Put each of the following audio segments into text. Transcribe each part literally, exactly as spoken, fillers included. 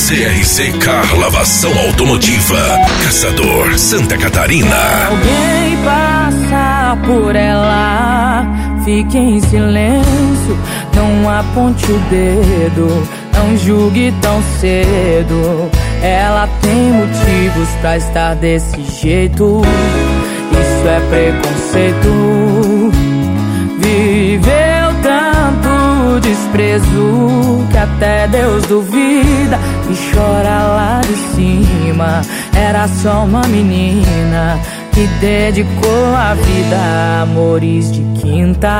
C R C Car Lavação Automotiva, Caçador, Santa Catarina. Alguém passa por ela, fique em silêncio, não aponte o dedo, não julgue tão cedo. Ela tem motivos pra estar desse jeito, isso é preconceito. Viveu tanto desprezo que até Deus duvida e chora lá de cima. Era só uma menina que dedicou a vida a amores de quinta.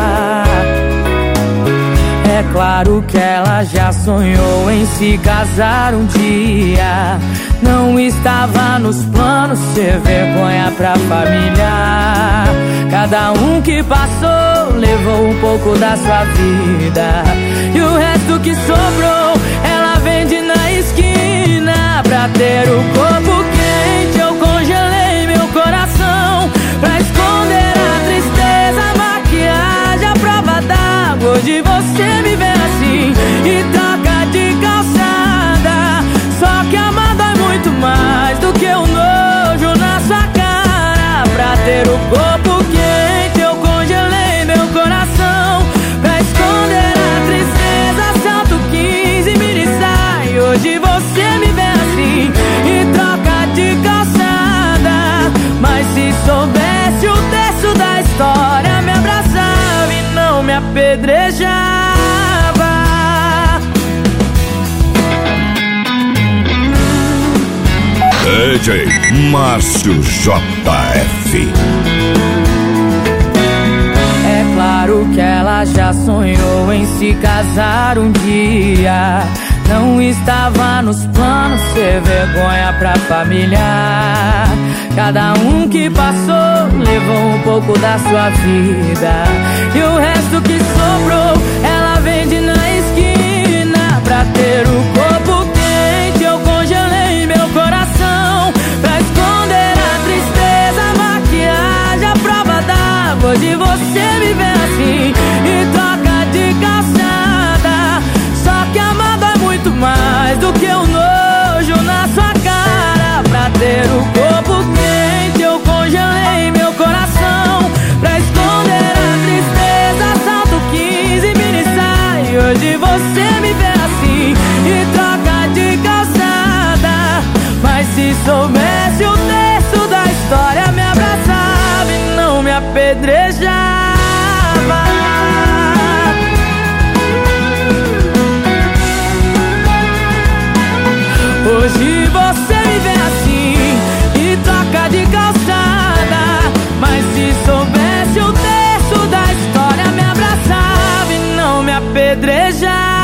É claro que ela já sonhou em se casar um dia. Não estava nos planos ser vergonha pra família. Cada um que passou levou um pouco da sua vida, e o resto que sobrou ela vende na esquina. Pra ter o corpo quente eu congelei meu coração, pra esconder a tristeza, a maquiagem, a prova d'água. Hoje você me vê assim e troca de calçada. Só que amado é muito mais do que o nojo na sua cara. Pra ter o corpo quente eu congelei meu coração, pra esconder a tristeza, salto quinze, mini saia. Hoje você me vê assim e troca de calçada. Mas se soubesse o terço da história, me abraçava e não me apedrejava. D J Márcio J F. É claro que ela já sonhou em se casar um dia. Não estava nos planos ser vergonha pra família. Cada um que passou levou um pouco da sua vida, e o resto que sobrou ela vende na esquina. Pra ter o corpo quente eu congelei meu coração, pra esconder a tristeza, a maquiagem, a prova d'água. Hoje você me vê assim e troca de calçada. Só que amado é muito mais do que o nojo na sua cara. Pra ter o corpo quente eu congelei meu coração, pra esconder a tristeza, salto quinze, mini saia. Hoje você me vê assim e troca de calçada. Mas se soubesse o terço da história, me abraçava e não me apedrejava. Hoje você me vê assim e troca de calçada. Mas se soubesse o terço da história, me abraçava e não me apedrejava.